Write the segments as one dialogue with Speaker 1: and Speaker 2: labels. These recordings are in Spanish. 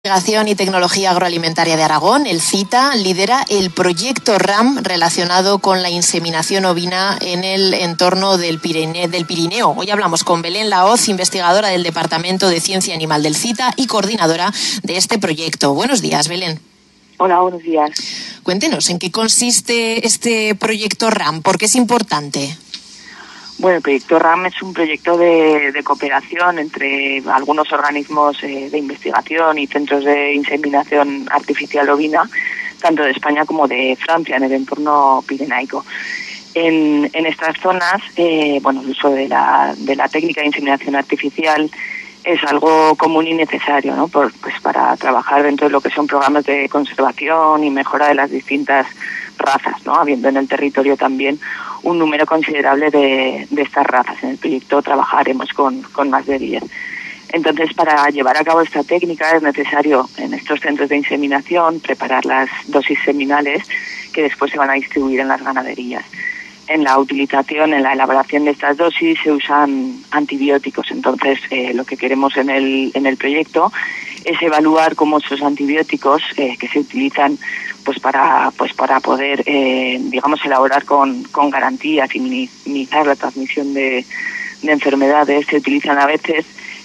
Speaker 1: Investigación y Tecnología Agroalimentaria de Aragón, el CITA, lidera el proyecto RAM relacionado con la inseminación ovina en el entorno del Pirineo. Hoy hablamos con Belén Lahoz, investigadora del Departamento de Ciencia Animal del CITA y coordinadora de este proyecto. Buenos días, Belén.
Speaker 2: Hola, buenos días.
Speaker 1: Cuéntenos, ¿en qué consiste este proyecto RAM? ¿Por qué es importante?
Speaker 2: Bueno, el proyecto RAM es un proyecto de cooperación entre algunos organismos de investigación y centros de inseminación artificial ovina, tanto de España como de Francia, en el entorno pirenaico. En estas zonas, el uso de la técnica de inseminación artificial es algo común y necesario, ¿no? Para trabajar dentro de lo que son programas de conservación y mejora de las distintas razas, ¿no? Habiendo en el territorio también un número considerable de estas razas. En el proyecto trabajaremos con más de 10. Entonces, para llevar a cabo esta técnica es necesario en estos centros de inseminación preparar las dosis seminales que después se van a distribuir en las ganaderías. En la utilización, en la elaboración de estas dosis se usan antibióticos. Entonces, lo que queremos en el proyecto es evaluar cómo esos antibióticos que se utilizan para poder elaborar con garantías y minimizar la transmisión de enfermedades, se utilizan a veces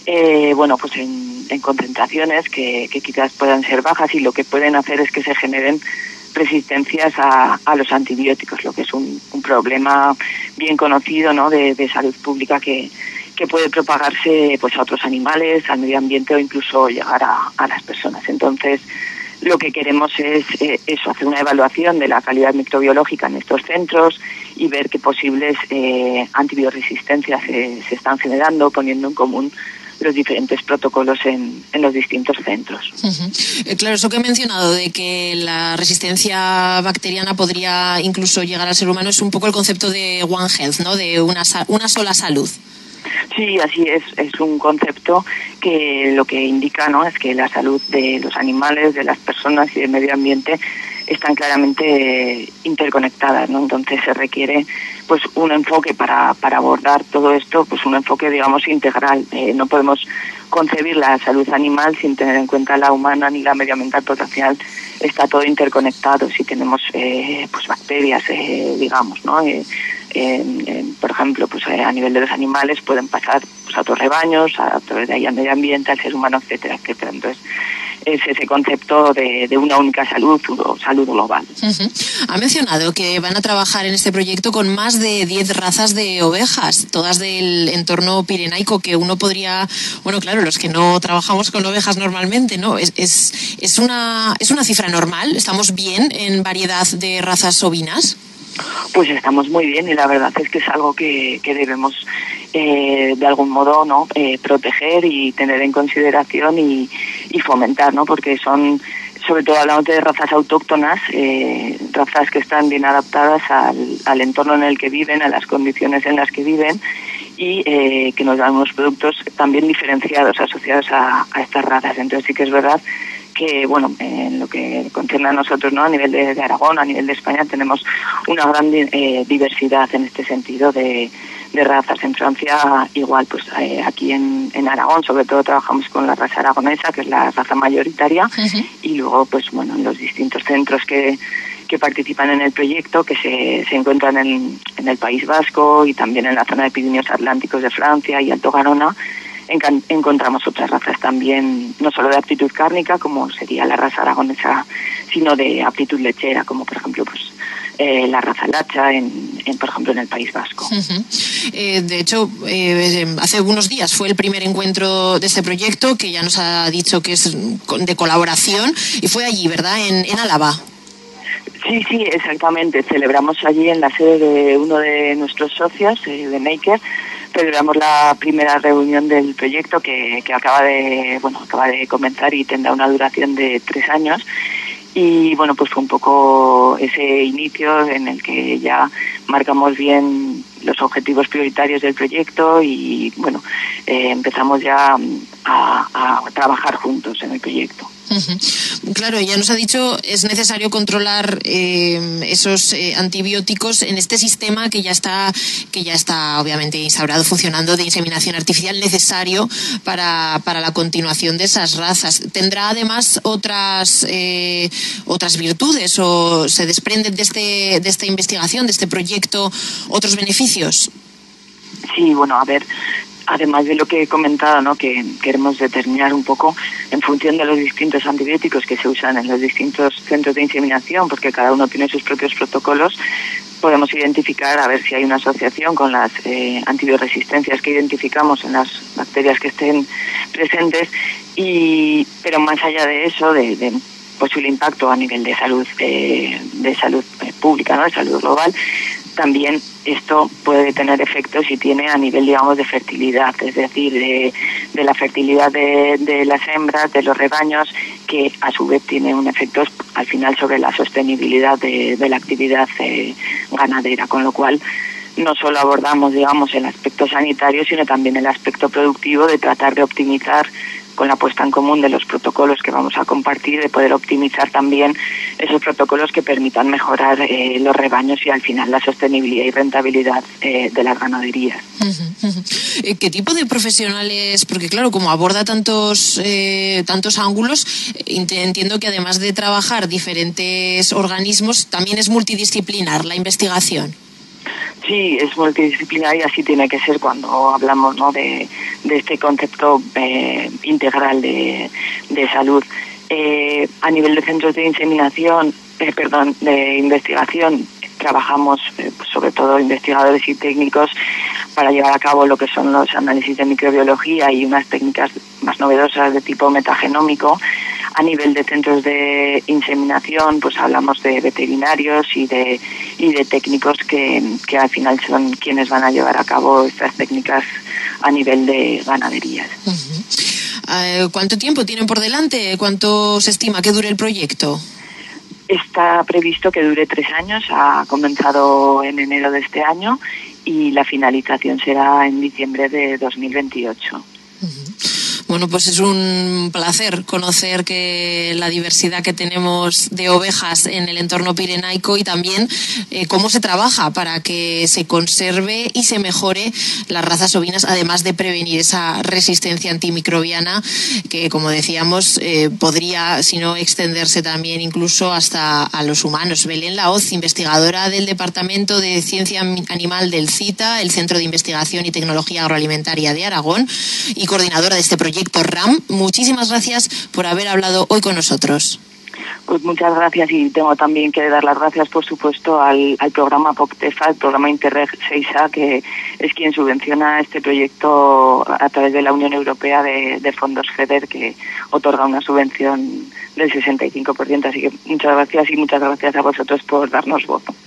Speaker 2: en concentraciones que quizás puedan ser bajas, y lo que pueden hacer es que se generen resistencias a los antibióticos, lo que es un problema bien conocido, ¿no?, de salud pública que puede propagarse a otros animales, al medio ambiente o incluso llegar a las personas. Entonces, lo que queremos es hacer una evaluación de la calidad microbiológica en estos centros y ver qué posibles antibioresistencias se están generando, poniendo en común los diferentes protocolos en los distintos centros.
Speaker 1: Uh-huh. Claro, eso que he mencionado de que la resistencia bacteriana podría incluso llegar al ser humano es un poco el concepto de One Health, ¿no?, de una sola salud.
Speaker 2: Sí, así es. Es un concepto que lo que indica, ¿no?, es que la salud de los animales, de las personas y del medio ambiente están claramente interconectadas, ¿no? Entonces se requiere un enfoque para abordar todo esto, un enfoque, digamos, integral. No podemos concebir la salud animal sin tener en cuenta la humana ni la medioambiental, porque al final está todo interconectado. Si tenemos bacterias, digamos, ¿no?, por ejemplo, a nivel de los animales pueden pasar a otros rebaños, a través de ahí al medio ambiente, al ser humano, etcétera, etcétera. Entonces, es ese concepto de una única salud o salud global.
Speaker 1: Uh-huh. Ha mencionado que van a trabajar en este proyecto con más de 10 razas de ovejas, todas del entorno pirenaico, que uno podría, claro, los que no trabajamos con ovejas normalmente, ¿no? ¿Es una cifra normal? ¿Estamos bien en variedad de razas ovinas?
Speaker 2: Pues estamos muy bien, y la verdad es que es algo que debemos de algún modo, ¿no?, proteger y tener en consideración y fomentar, ¿no?, porque son, sobre todo hablando de razas autóctonas, razas que están bien adaptadas al entorno en el que viven, a las condiciones en las que viven, y que nos dan unos productos también diferenciados, asociados a estas razas. Entonces sí que es verdad que, en lo que concierne a nosotros, ¿no?, a nivel de Aragón, a nivel de España, tenemos una gran diversidad en este sentido de razas. En Francia, igual, aquí en Aragón, sobre todo trabajamos con la raza aragonesa, que es la raza mayoritaria, uh-huh. Y luego, en los distintos centros que participan en el proyecto, que se encuentran en el País Vasco y también en la zona de Pirineos Atlánticos de Francia y Alto Garona, encontramos otras razas también, no solo de aptitud cárnica, como sería la raza aragonesa, sino de aptitud lechera, como por ejemplo la raza lacha, por ejemplo en el País Vasco.
Speaker 1: Uh-huh. De hecho, hace unos días fue el primer encuentro de este proyecto, que ya nos ha dicho que es de colaboración, y fue allí, ¿verdad?, en Álava.
Speaker 2: Sí, exactamente. Celebramos allí en la sede de uno de nuestros socios, de Maker. Celebramos la primera reunión del proyecto que acaba de comenzar y tendrá una duración de 3 años. Y fue un poco ese inicio en el que ya marcamos bien los objetivos prioritarios del proyecto y empezamos ya a trabajar juntos en el proyecto.
Speaker 1: Claro, ya nos ha dicho, es necesario controlar esos antibióticos en este sistema que ya está obviamente instaurado, funcionando, de inseminación artificial, necesario para la continuación de esas razas. ¿Tendrá además otras virtudes o se desprenden de esta investigación, de este proyecto, otros beneficios?
Speaker 2: Sí, bueno, a ver, además de lo que he comentado, ¿no?, que queremos determinar un poco en función de los distintos antibióticos que se usan en los distintos centros de inseminación, porque cada uno tiene sus propios protocolos, podemos identificar a ver si hay una asociación con las antibioresistencias que identificamos en las bacterias que estén presentes, pero más allá de eso, de posible impacto a nivel de salud pública, ¿no?, de salud global, también esto puede tener efectos y tiene a nivel, digamos, de fertilidad, es decir, de la fertilidad de las hembras, de los rebaños, que a su vez tiene un efecto al final sobre la sostenibilidad de la actividad ganadera, con lo cual no solo abordamos, digamos, el aspecto sanitario, sino también el aspecto productivo de tratar de optimizar con la puesta en común de los protocolos que vamos a compartir, de poder optimizar también esos protocolos que permitan mejorar los rebaños y al final la sostenibilidad y rentabilidad de las ganaderías.
Speaker 1: ¿Qué tipo de profesionales? Porque claro, como aborda tantos ángulos, entiendo que además de trabajar diferentes organismos, también es multidisciplinar la investigación.
Speaker 2: Sí, es multidisciplinar y así tiene que ser cuando hablamos, ¿no?, de este concepto integral de salud. A nivel de centros de inseminación, de investigación, trabajamos sobre todo investigadores y técnicos para llevar a cabo lo que son los análisis de microbiología y unas técnicas más novedosas de tipo metagenómico. A nivel de centros de inseminación, pues hablamos de veterinarios y de técnicos que al final son quienes van a llevar a cabo estas técnicas a nivel de ganaderías.
Speaker 1: ¿Cuánto tiempo tienen por delante? ¿Cuánto se estima que dure el proyecto?
Speaker 2: Está previsto que dure 3 años, ha comenzado en enero de este año y la finalización será en diciembre de 2028.
Speaker 1: Bueno, pues es un placer conocer que la diversidad que tenemos de ovejas en el entorno pirenaico y también cómo se trabaja para que se conserve y se mejore las razas ovinas, además de prevenir esa resistencia antimicrobiana que, como decíamos, podría, si no extenderse también incluso hasta a los humanos. Belén Lahoz, investigadora del Departamento de Ciencia Animal del CITA, el Centro de Investigación y Tecnología Agroalimentaria de Aragón, y coordinadora de este proyecto RAM. Muchísimas gracias por haber hablado hoy con nosotros.
Speaker 2: Pues muchas gracias, y tengo también que dar las gracias, por supuesto, al programa POCTEFA, el programa Interreg 6A, que es quien subvenciona este proyecto a través de la Unión Europea de fondos FEDER, que otorga una subvención del 65%. Así que muchas gracias, y muchas gracias a vosotros por darnos voz.